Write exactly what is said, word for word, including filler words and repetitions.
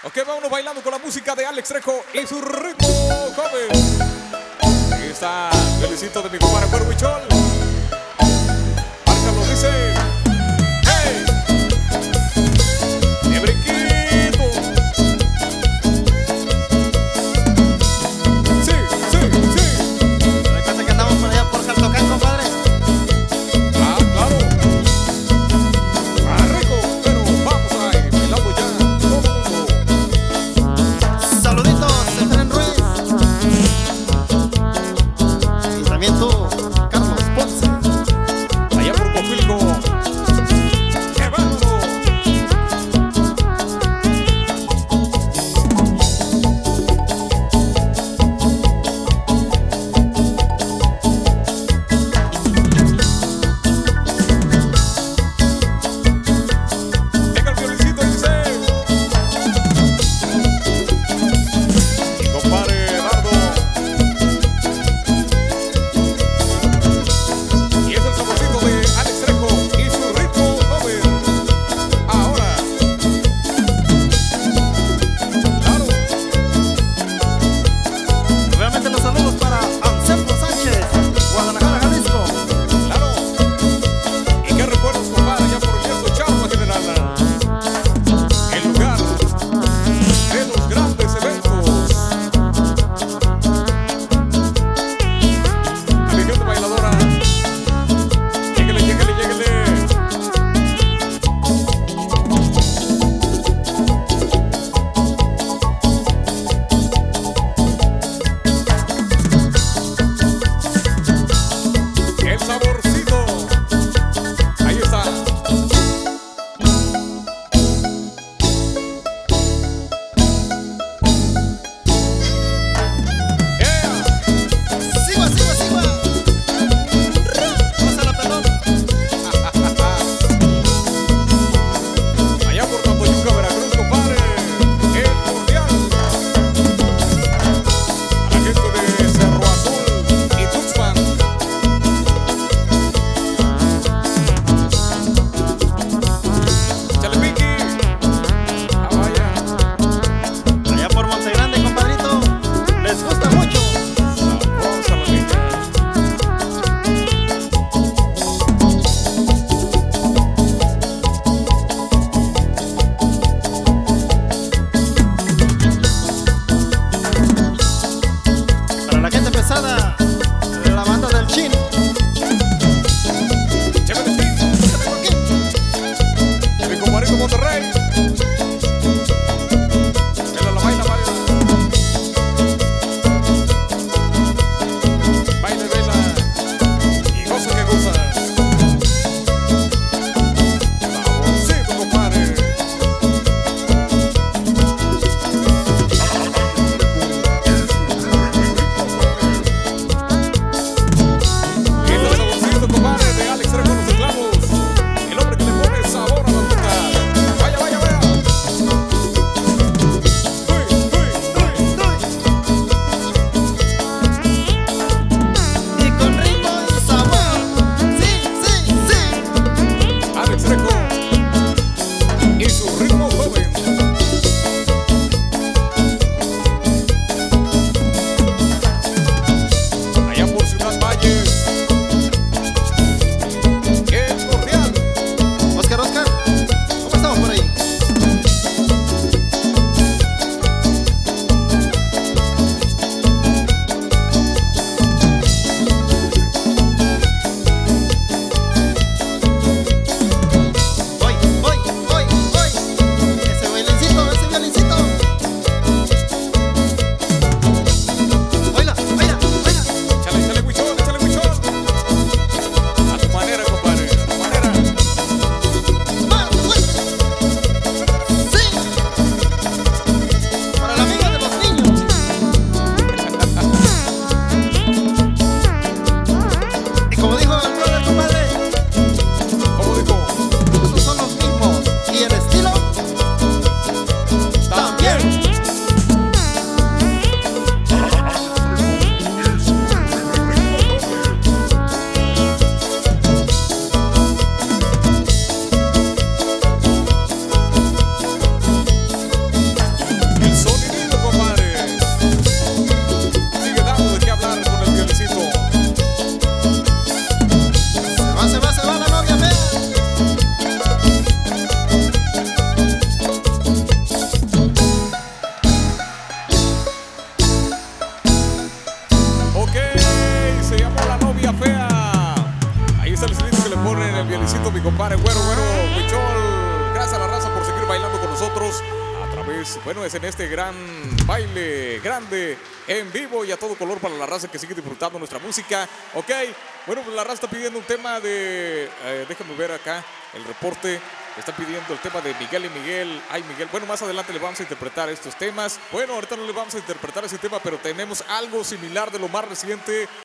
Ok, vámonos bailando con la música de Alex Trejo y su ritmo joven. Ahí está, felicito de mi compadre Cuervo y Chol. Márcalo, dice. ¡Hey! ¡De brinquito! Sí, sí, sí. Recuerda que andamos por allá por Jaltocán, compadre. Ah, claro. Ah, rico, pero vamos ahí, bailando ya. Todo mundo. Saluditos, Efren Ruiz. Y también tú, Carlos. mi compadre Güero, Güero, Huichol. Gracias a la raza por seguir bailando con nosotros a través, bueno, es en este gran baile grande en vivo y a todo color para la raza que sigue disfrutando nuestra música. Ok, bueno, pues la raza está pidiendo un tema de, eh, déjame ver acá el reporte. Está pidiendo el tema de Miguel y Miguel. Ay, Miguel. Bueno, más adelante le vamos a interpretar estos temas. Bueno, ahorita no le vamos a interpretar ese tema, pero tenemos algo similar de lo más reciente.